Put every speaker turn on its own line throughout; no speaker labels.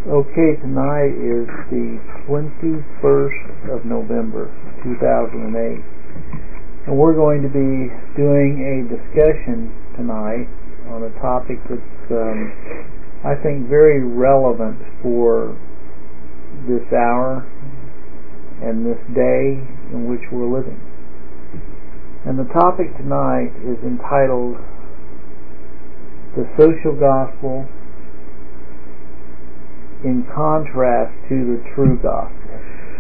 Okay, tonight is the 21st of November, 2008, and we're going to be doing a discussion tonight on a topic that's, I think, very relevant for this hour and this day in which we're living. And the topic tonight is entitled The Social Gospel in Contrast to the True Gospel.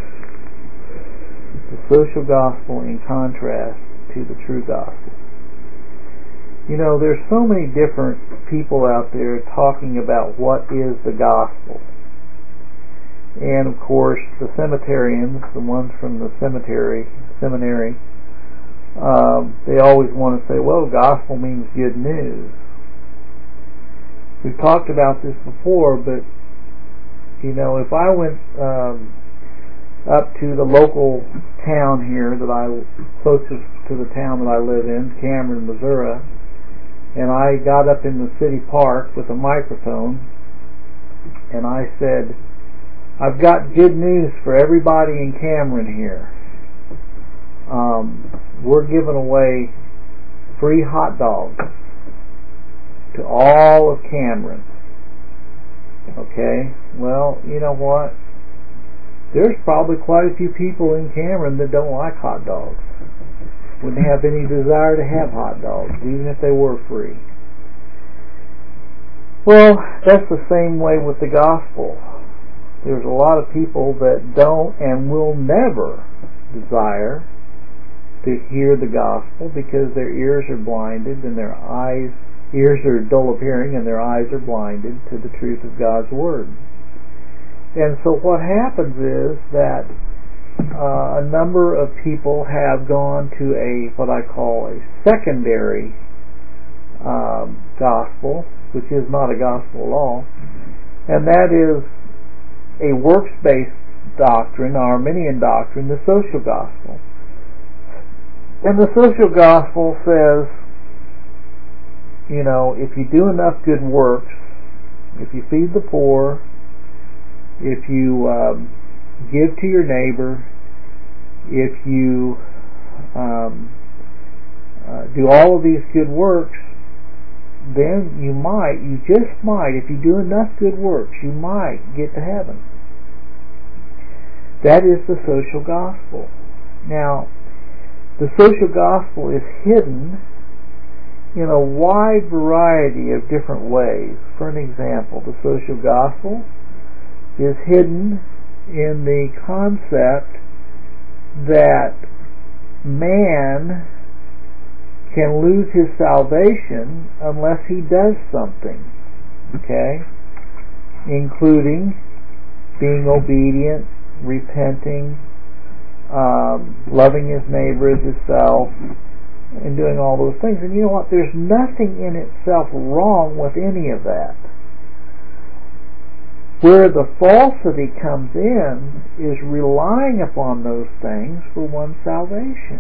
The Social Gospel in Contrast to the True Gospel. You know, there's so many different people out there talking about what is the gospel. And of course, the cemeterians, the ones from the seminary, they always want to say, well, gospel means good news. We've talked about this before, but you know, if I went up to the local town here closest to the town that I live in, Cameron, Missouri, and I got up in the city park with a microphone and I said, I've got good news for everybody in Cameron here. We're giving away free hot dogs to all of Cameron. Okay, well, you know what? There's probably quite a few people in Cameron that don't like hot dogs. Wouldn't have any desire to have hot dogs, even if they were free. Well, that's the same way with the gospel. There's a lot of people that don't and will never desire to hear the gospel because their ears are blinded and their ears are dull of hearing and their eyes are blinded to the truth of God's Word. And so what happens is that a number of people have gone to what I call a secondary gospel, which is not a gospel at all, and that is a works-based doctrine, Arminian doctrine, the social gospel. And the social gospel says, you know, if you do enough good works, if you feed the poor, if you give to your neighbor, if you do all of these good works, then you just might, if you do enough good works, you might get to heaven. That is the social gospel. Now, the social gospel is hidden in a wide variety of different ways. For an example, the social gospel is hidden in the concept that man can lose his salvation unless he does something, okay? Including being obedient, repenting, loving his neighbor as himself, and doing all those things. And you know what? There's nothing in itself wrong with any of that. Where the falsity comes in is relying upon those things for one's salvation.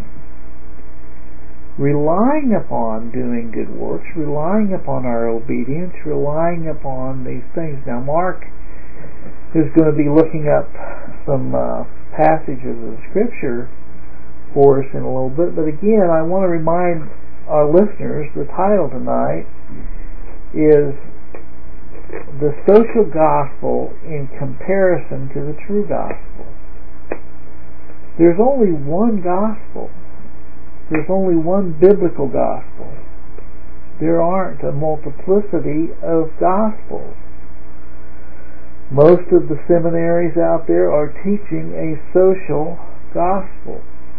Relying upon doing good works, relying upon our obedience, relying upon these things. Now, Mark is going to be looking up some passages of Scripture for us in a little bit, but again, I want to remind our listeners, the title tonight is The Social Gospel in Comparison to the True Gospel. There's only one gospel. There's only one biblical gospel. There aren't a multiplicity of gospels. Most of the seminaries out there are teaching a social gospel.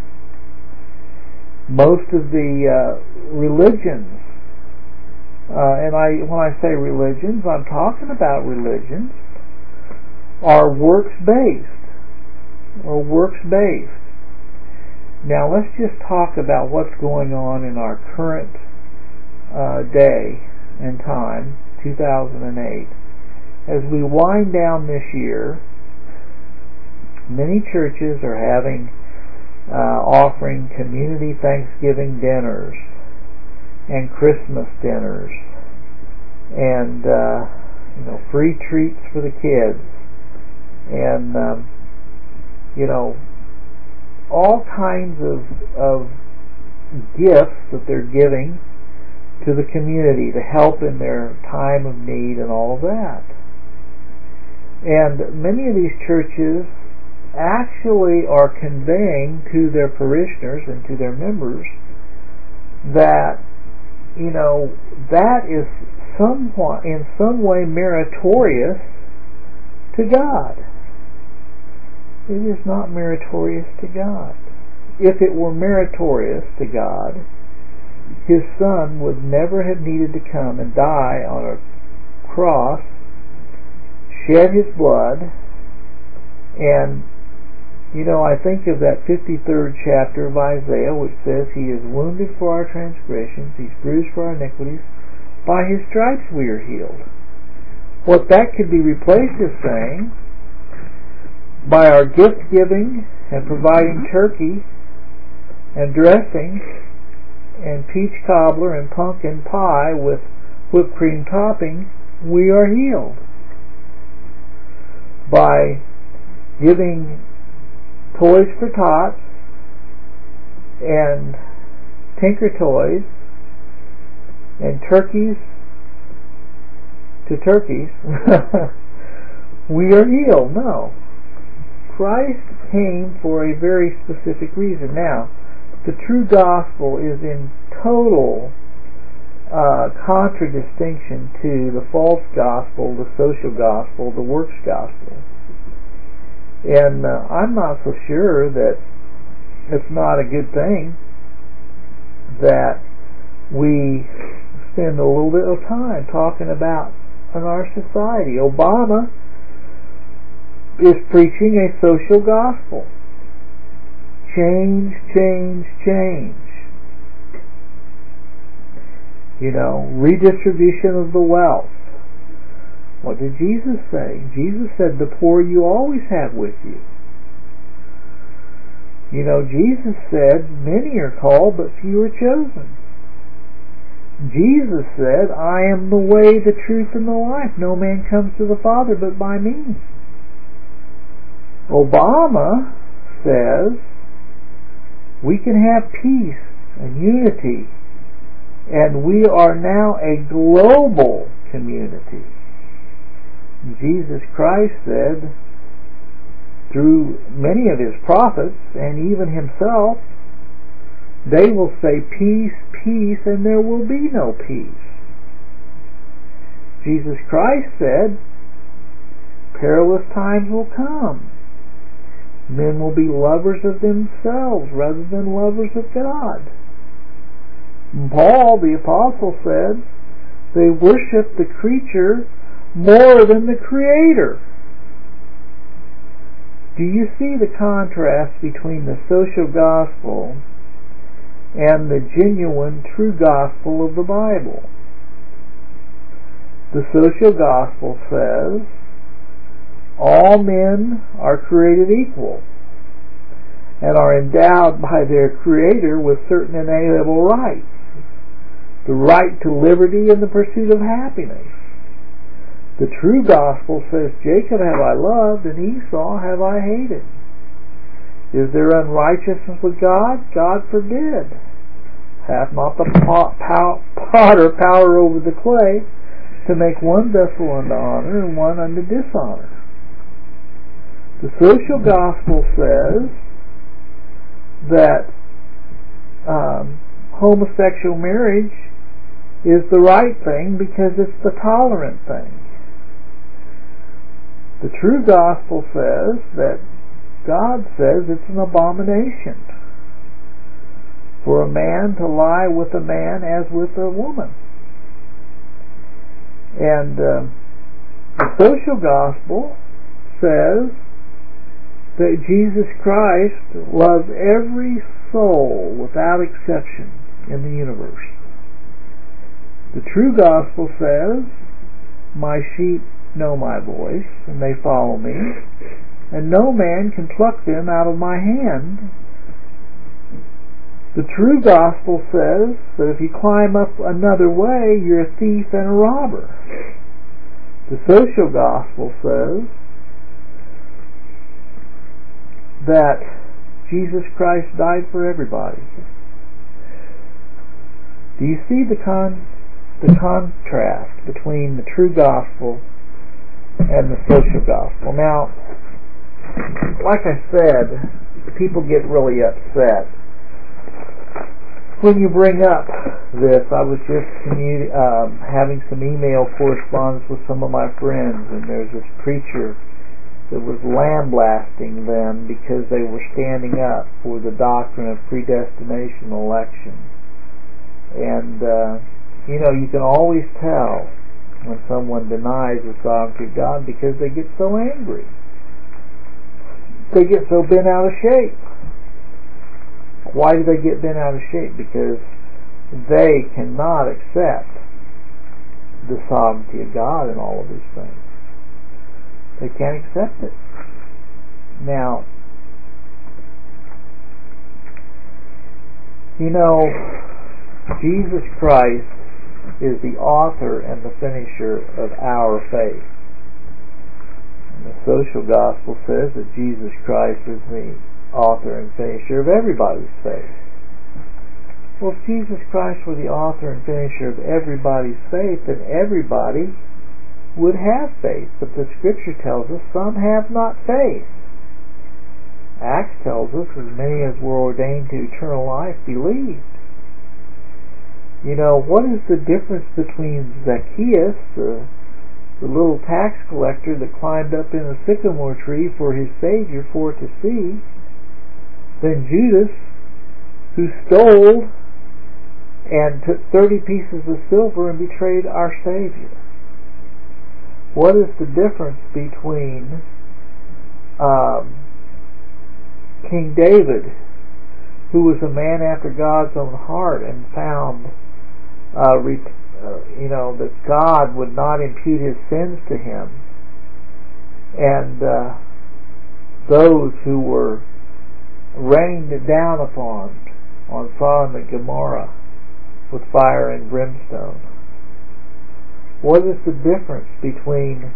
Most of the religions, and when I say religions, I'm talking about religions, are works-based. Now let's just talk about what's going on in our current day and time, 2008. As we wind down this year, many churches are offering community Thanksgiving dinners and Christmas dinners and free treats for the kids and all kinds of gifts that they're giving to the community to help in their time of need and all of that. And many of these churches actually are conveying to their parishioners and to their members that that is somewhat in some way meritorious to God. It is not meritorious to God. If it were meritorious to God, His Son would never have needed to come and die on a cross, shed His blood, and I think of that 53rd chapter of Isaiah, which says, He is wounded for our transgressions, He's bruised for our iniquities, by His stripes we are healed. What that could be replaced as saying, by our gift giving and providing turkey and dressing and peach cobbler and pumpkin pie with whipped cream topping, we are healed. By giving toys for tots and Tinker Toys and turkeys to turkeys, we are healed. No. Christ came for a very specific reason. Now, the true gospel is in total contradistinction to the false gospel, the social gospel, the works gospel. And I'm not so sure that it's not a good thing that we spend a little bit of time talking about in our society. Obama is preaching a social gospel. Change, change, change. Redistribution of the wealth. What did Jesus say? Jesus said, the poor you always have with you. Jesus said, many are called, but few are chosen. Jesus said, I am the way, the truth, and the life. No man comes to the Father but by me. Obama says, we can have peace and unity, and we are now a global community. Jesus Christ said, through many of His prophets, and even Himself, they will say, peace, peace, and there will be no peace. Jesus Christ said, perilous times will come. Men will be lovers of themselves rather than lovers of God. Paul, the apostle, said, they worship the creature more than the Creator. Do you see the contrast between the social gospel and the genuine, true gospel of the Bible? The social gospel says all men are created equal and are endowed by their Creator with certain inalienable rights. The right to liberty and the pursuit of happiness. The true gospel says, Jacob have I loved, and Esau have I hated. Is there unrighteousness with God? God forbid. Hath not the potter power over the clay to make one vessel unto honor and one unto dishonor? The social gospel says that homosexual marriage is the right thing because it's the tolerant thing. The true gospel says that God says it's an abomination for a man to lie with a man as with a woman. And the social gospel says that Jesus Christ loves every soul without exception in the universe. The true gospel says, my sheep know my voice, and they follow me, and no man can pluck them out of my hand. The true gospel says that if you climb up another way, you're a thief and a robber. The social gospel says that Jesus Christ died for everybody. Do you see the contrast between the true gospel and the social gospel? Now, like I said, people get really upset when you bring up this. I was just having some email correspondence with some of my friends, and there's this preacher that was lambasting them because they were standing up for the doctrine of predestination election. And you can always tell when someone denies the sovereignty of God because they get so angry. They get so bent out of shape. Why do they get bent out of shape? Because they cannot accept the sovereignty of God in all of these things. They can't accept it. Now, Jesus Christ is the author and the finisher of our faith. And the social gospel says that Jesus Christ is the author and finisher of everybody's faith. Well, if Jesus Christ were the author and finisher of everybody's faith, then everybody would have faith. But the Scripture tells us some have not faith. Acts tells us as many as were ordained to eternal life believed. What is the difference between Zacchaeus, the little tax collector that climbed up in a sycamore tree for his Savior for to see, than Judas, who stole and took 30 pieces of silver and betrayed our Savior? What is the difference between King David, who was a man after God's own heart and found that God would not impute his sins to him, and those who were rained down upon on Sodom and Gomorrah with fire and brimstone? What is the difference between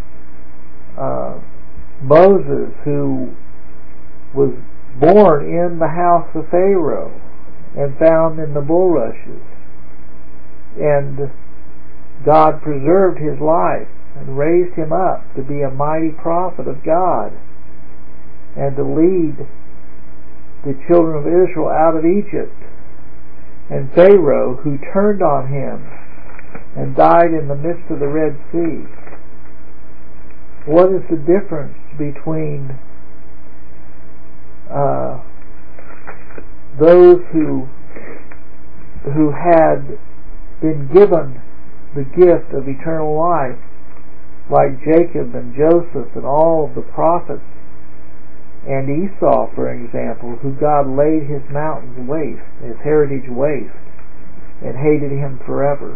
Moses, who was born in the house of Pharaoh and found in the bulrushes, and God preserved his life and raised him up to be a mighty prophet of God and to lead the children of Israel out of Egypt, and Pharaoh, who turned on him and died in the midst of the Red Sea? What is the difference between those who had been given the gift of eternal life, like Jacob and Joseph and all of the prophets, and Esau, for example, who God laid his mountains waste, his heritage waste, and hated him forever?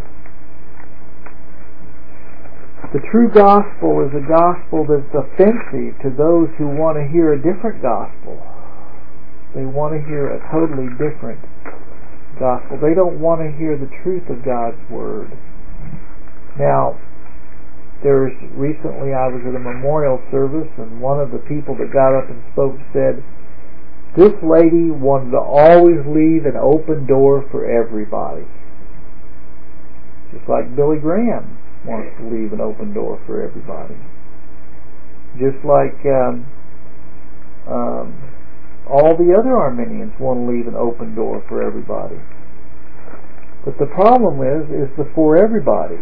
The true gospel is a gospel that's offensive to those who want to hear a different gospel. They want to hear a totally different gospel. They don't want to hear the truth of God's Word. Now, recently I was at a memorial service, and one of the people that got up and spoke said, this lady wanted to always leave an open door for everybody. Just like Billy Graham wants to leave an open door for everybody. Just like all the other Arminians want to leave an open door for everybody. But the problem is the for everybody.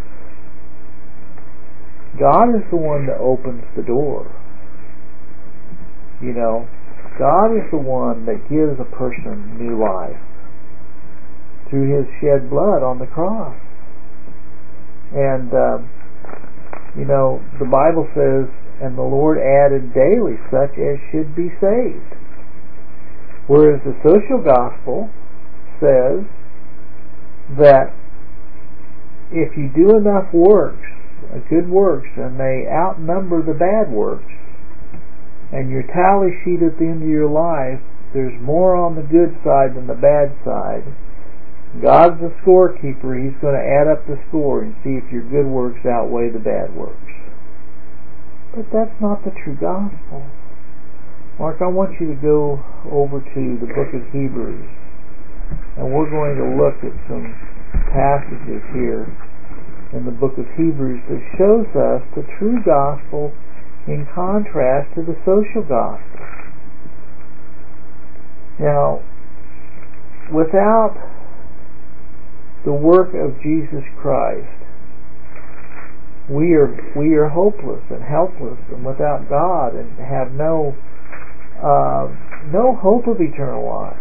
God is the one that opens the door. God is the one that gives a person new life through his shed blood on the cross. And the Bible says, and the Lord added daily such as should be saved. Whereas the social gospel says that if you do enough works, good works, and they outnumber the bad works, and your tally sheet at the end of your life, there's more on the good side than the bad side, God's the scorekeeper. He's going to add up the score and see if your good works outweigh the bad works. But that's not the true gospel. Mark, I want you to go over to the book of Hebrews, and we're going to look at some passages here in the book of Hebrews that shows us the true gospel in contrast to the social gospel. Now, without the work of Jesus Christ, we are hopeless and helpless, and without God, and have no hope of eternal life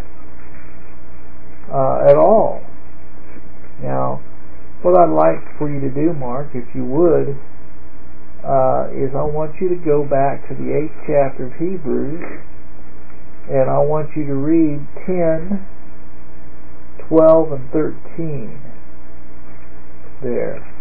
at all. Now, what I'd like for you to do, Mark, if you would, is I want you to go back to the 8th chapter of Hebrews, and I want you to read 10, 12, and 13 there.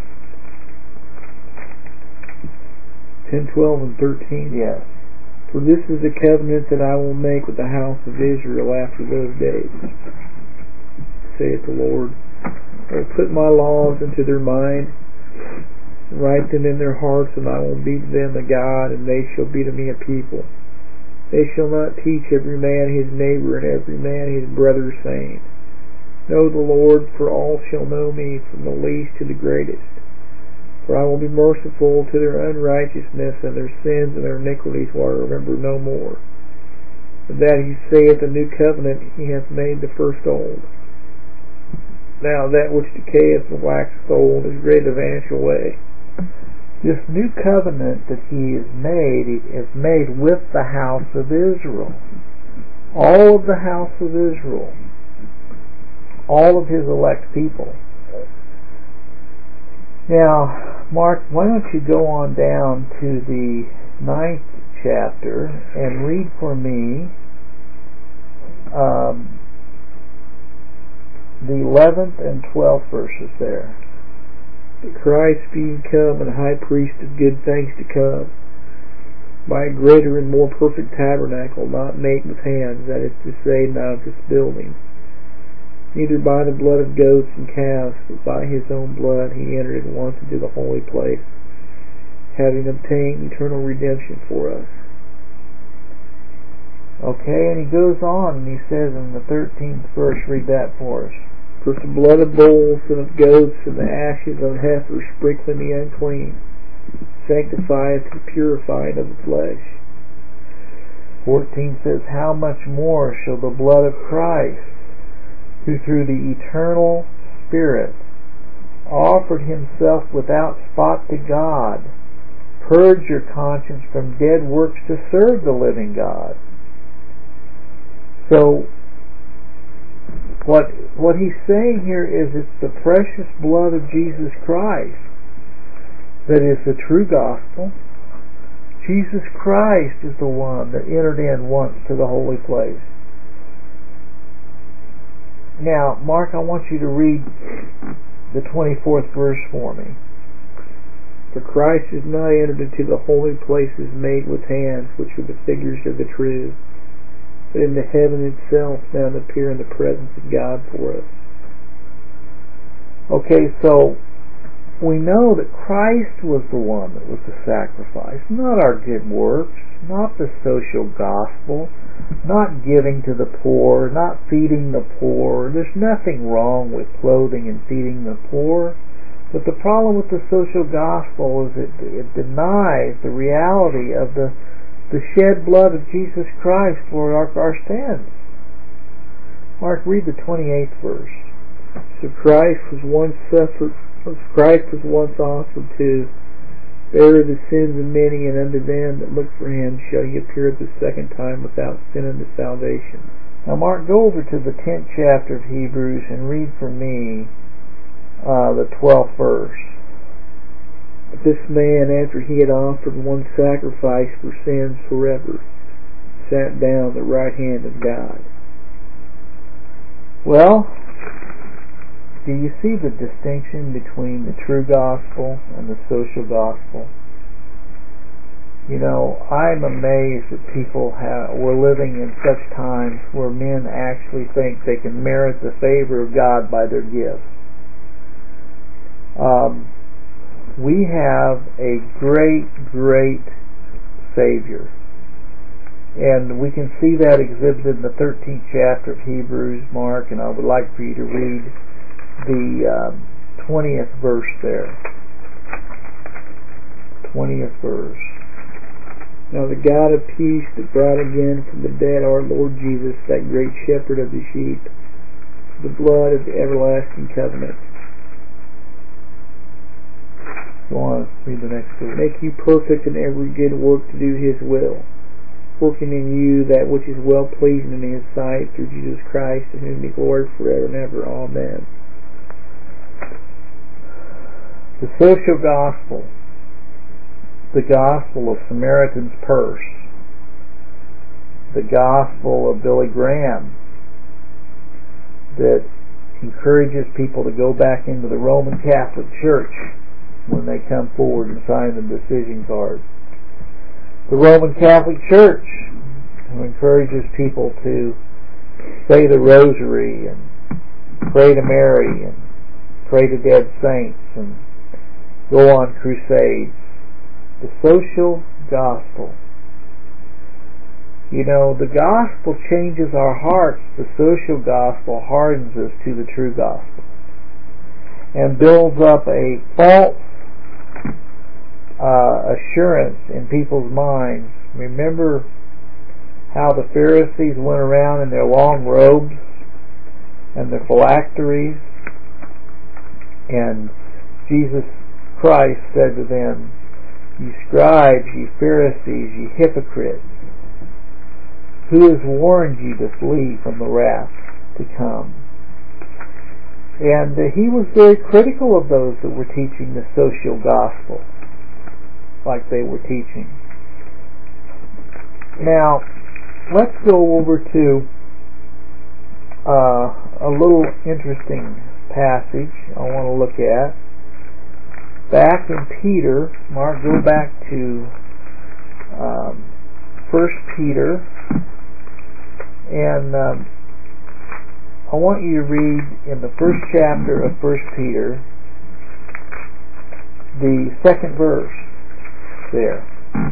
10, 12, and 13?
Yes.
For this is the covenant that I will make with the house of Israel after those days, saith the Lord. I will put my laws into their mind, and write them in their hearts, and I will be to them a God, and they shall be to me a people. They shall not teach every man his neighbor, and every man his brother, saying, Know the Lord, for all shall know me, from the least to the greatest. For I will be merciful to their unrighteousness, and their sins and their iniquities will I remember no more. And that he saith, a new covenant he hath made the first old. Now that which decayeth and waxeth old is ready to vanish away.
This new covenant that he is made with the house of Israel. All of the house of Israel. All of his elect people. Now, Mark, why don't you go on down to the 9th chapter and read for me the 11th and 12th verses there.
That Christ being come and high priest of good things to come, by a greater and more perfect tabernacle, not made with hands, that is to say, not of this building, neither by the blood of goats and calves, but by his own blood he entered at once into the holy place, having obtained eternal redemption for us.
Okay, and he goes on and he says in the 13th verse, read that for us.
For the blood of bulls and of goats and the ashes of heifers sprinkling the unclean, sanctifieth and purifieth of the flesh.
14 says, How much more shall the blood of Christ, who through the eternal Spirit offered himself without spot to God, purge your conscience from dead works to serve the living God. So, what he's saying here is it's the precious blood of Jesus Christ that is the true gospel. Jesus Christ is the one that entered in once to the holy place. Now, Mark, I want you to read the 24th verse for me.
For Christ is not entered into the holy places made with hands, which are the figures of the true, but in the heaven itself down appear in the presence of God for us.
Okay, so we know that Christ was the one that was the sacrifice, not our good works, not the social gospel, not giving to the poor, not feeding the poor. There's nothing wrong with clothing and feeding the poor, but the problem with the social gospel is it denies the reality of the shed blood of Jesus Christ for our sins. Mark, read the 28th verse.
So Christ was once offered to bear the sins of many, and unto them that look for him shall he appear the second time without sin unto salvation.
Now, Mark, go over to the 10th chapter of Hebrews and read for me the 12th verse.
But this man, after he had offered one sacrifice for sins forever, sat down at the right hand of God.
Well, do you see the distinction between the true gospel and the social gospel? You know, I'm amazed that we're living in such times where men actually think they can merit the favor of God by their gifts. We have a great, great Savior. And we can see that exhibited in the 13th chapter of Hebrews, Mark, and I would like for you to read the 20th verse there. 20th verse.
Now the God of peace that brought again from the dead our Lord Jesus, that great shepherd of the sheep, the blood of the everlasting covenant.
Go on, read the next verse.
Make you perfect in every good work to do His will, working in you that which is well pleasing in His sight, through Jesus Christ, to whom be glory forever and ever. Amen.
The social gospel, the gospel of Samaritan's Purse, the gospel of Billy Graham, that encourages people to go back into the Roman Catholic Church when they come forward and sign the decision card. The Roman Catholic Church, who encourages people to say the rosary and pray to Mary and pray to dead saints and go on crusades. The social gospel. You know, the gospel changes our hearts. The social gospel hardens us to the true gospel and builds up a false assurance in people's minds. Remember how the Pharisees went around in their long robes and their phylacteries, and Jesus Christ said to them, "Ye scribes, ye Pharisees, ye hypocrites, who has warned you to flee from the wrath to come?" And he was very critical of those that were teaching the social gospel like they were teaching. Now, let's go over to a little interesting passage I want to look at. Back in Peter, Mark, go back to 1 Peter, and I want you to read in the first chapter of 1 Peter, the second verse there.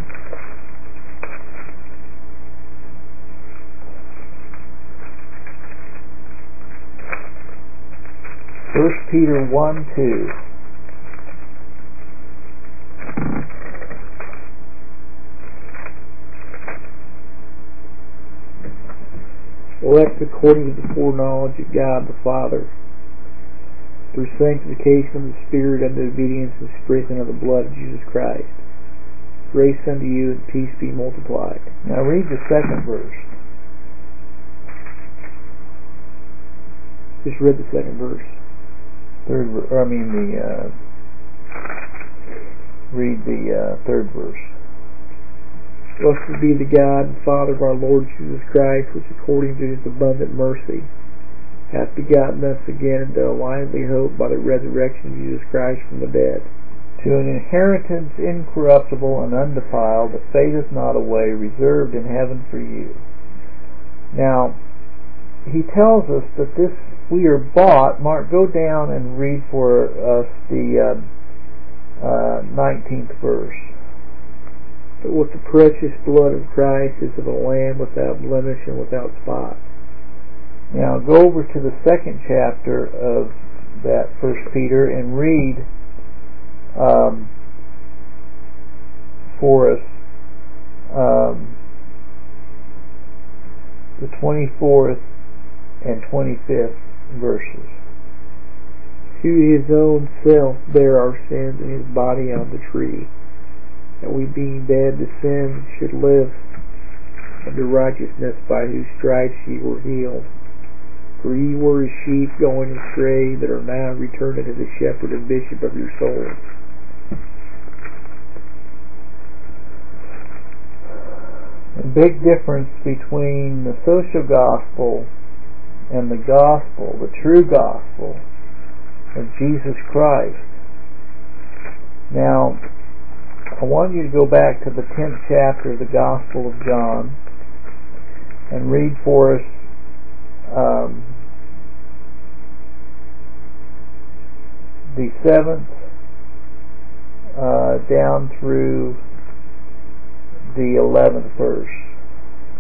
1 Peter 1:2.
Elect according to the foreknowledge of God the Father, through sanctification of the Spirit unto obedience and sprinkling of the blood of Jesus Christ. Grace unto you and peace be multiplied.
Now read the second verse.
Just read the second verse.
Read the third verse.
Blessed be the God and Father of our Lord Jesus Christ, which according to His abundant mercy hath begotten us again into a lively hope by the resurrection of Jesus Christ from the dead,
to an inheritance incorruptible and undefiled, that fadeth not away, reserved in heaven for you. Now, he tells us that this we are bought. Mark, go down and read for us the 19th verse.
But with the precious blood of Christ as of a lamb without blemish and without spot.
Now go over to the second chapter of that 1 Peter and read for us the 24th and 25th verses.
Who His own self bare our sins in His body on the tree, that we being dead to sin should live unto righteousness, by whose stripes ye were healed. For ye were as sheep going astray, that are now returned unto the shepherd and bishop of your souls.
A big difference between the social gospel and the gospel, the true gospel of Jesus Christ. Now, I want you to go back to the 10th chapter of the Gospel of John and read for us the 7th down through the 11th verse.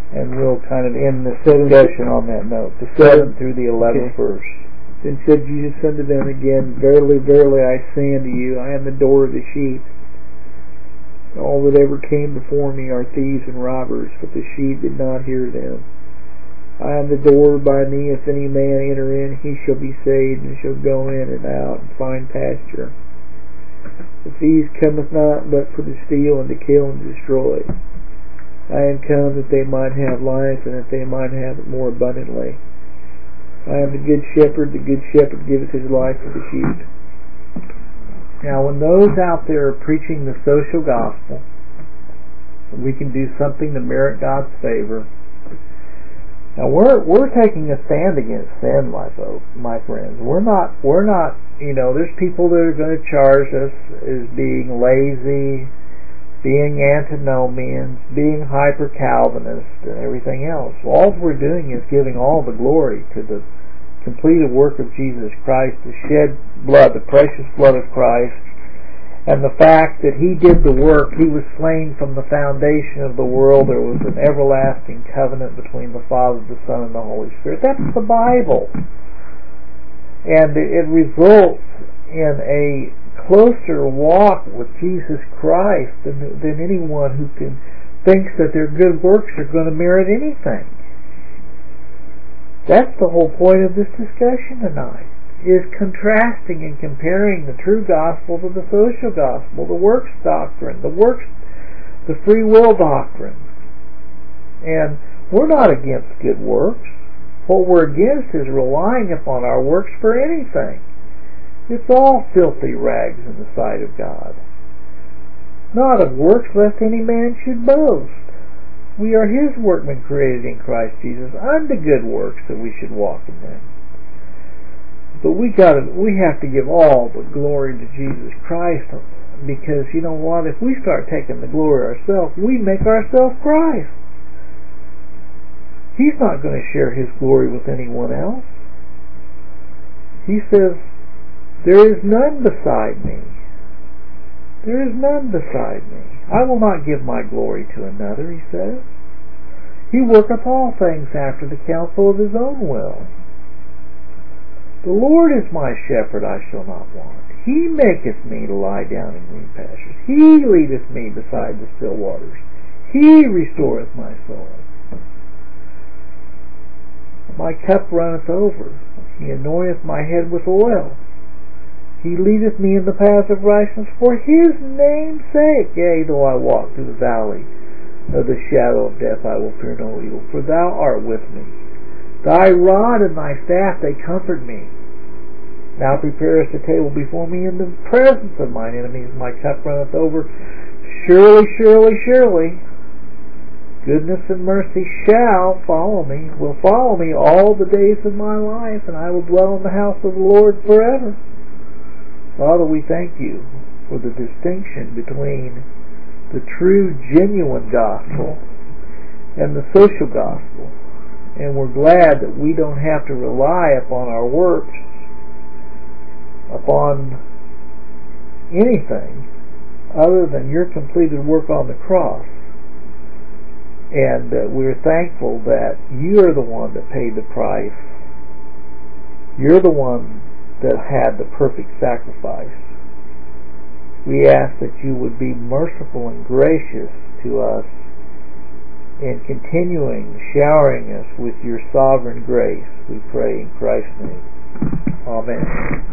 And we'll kind of end this discussion on that note, the 7th through the 11th verse.
Then said Jesus unto them again, Verily, verily, I say unto you, I am the door of the sheep. All that ever came before me are thieves and robbers, but the sheep did not hear them. I am the door. By me if any man enter in, he shall be saved, and shall go in and out and find pasture. The thief cometh not but for to steal and to kill and to destroy. I am come that they might have life, and that they might have it more abundantly. I am the good shepherd. The good shepherd giveth his life for the sheep.
Now, when those out there are preaching the social gospel, we can do something to merit God's favor. Now, we're taking a stand against sin, my friends. We're not. There's people that are going to charge us as being lazy, being antinomians, being hyper-Calvinist, and everything else. All we're doing is giving all the glory to the completed work of Jesus Christ, the shed blood, the precious blood of Christ, and the fact that He did the work. He was slain from the foundation of the world. There was an everlasting covenant between the Father, the Son, and the Holy Spirit. That's the Bible. And it results in a closer walk with Jesus Christ than anyone who thinks that their good works are going to merit anything. That's the whole point of this discussion tonight, is contrasting and comparing the true gospel to the social gospel, the works doctrine, the free will doctrine. And we're not against good works. What we're against is relying upon our works for anything. It's all filthy rags in the sight of God. Not of works, lest any man should boast. We are His workmen created in Christ Jesus unto good works that we should walk in them. But we have to give all the glory to Jesus Christ, because you know what? If we start taking the glory ourselves, we make ourselves Christ. He's not going to share His glory with anyone else. He says, there is none beside me. There is none beside me. I will not give my glory to another, He says. He worketh all things after the counsel of His own will. The Lord is my shepherd, I shall not want. He maketh me to lie down in green pastures. He leadeth me beside the still waters. He restoreth my soul. My cup runneth over. He anointeth my head with oil. He leadeth me in the path of righteousness for His name's sake. Yea, though I walk through the valley of the shadow of death, I will fear no evil, for Thou art with me. Thy rod and Thy staff, they comfort me. Thou preparest a table before me in the presence of mine enemies. My cup runneth over. Surely, surely, surely, goodness and mercy will follow me all the days of my life, and I will dwell in the house of the Lord forever. Father, we thank You for the distinction between the true, genuine gospel and the social gospel. And we're glad that we don't have to rely upon our works, upon anything other than Your completed work on the cross. And we're thankful that You are the one that paid the price. You're the one that had the perfect sacrifice. We ask that You would be merciful and gracious to us in continuing showering us with Your sovereign grace. We pray in Christ's name. Amen.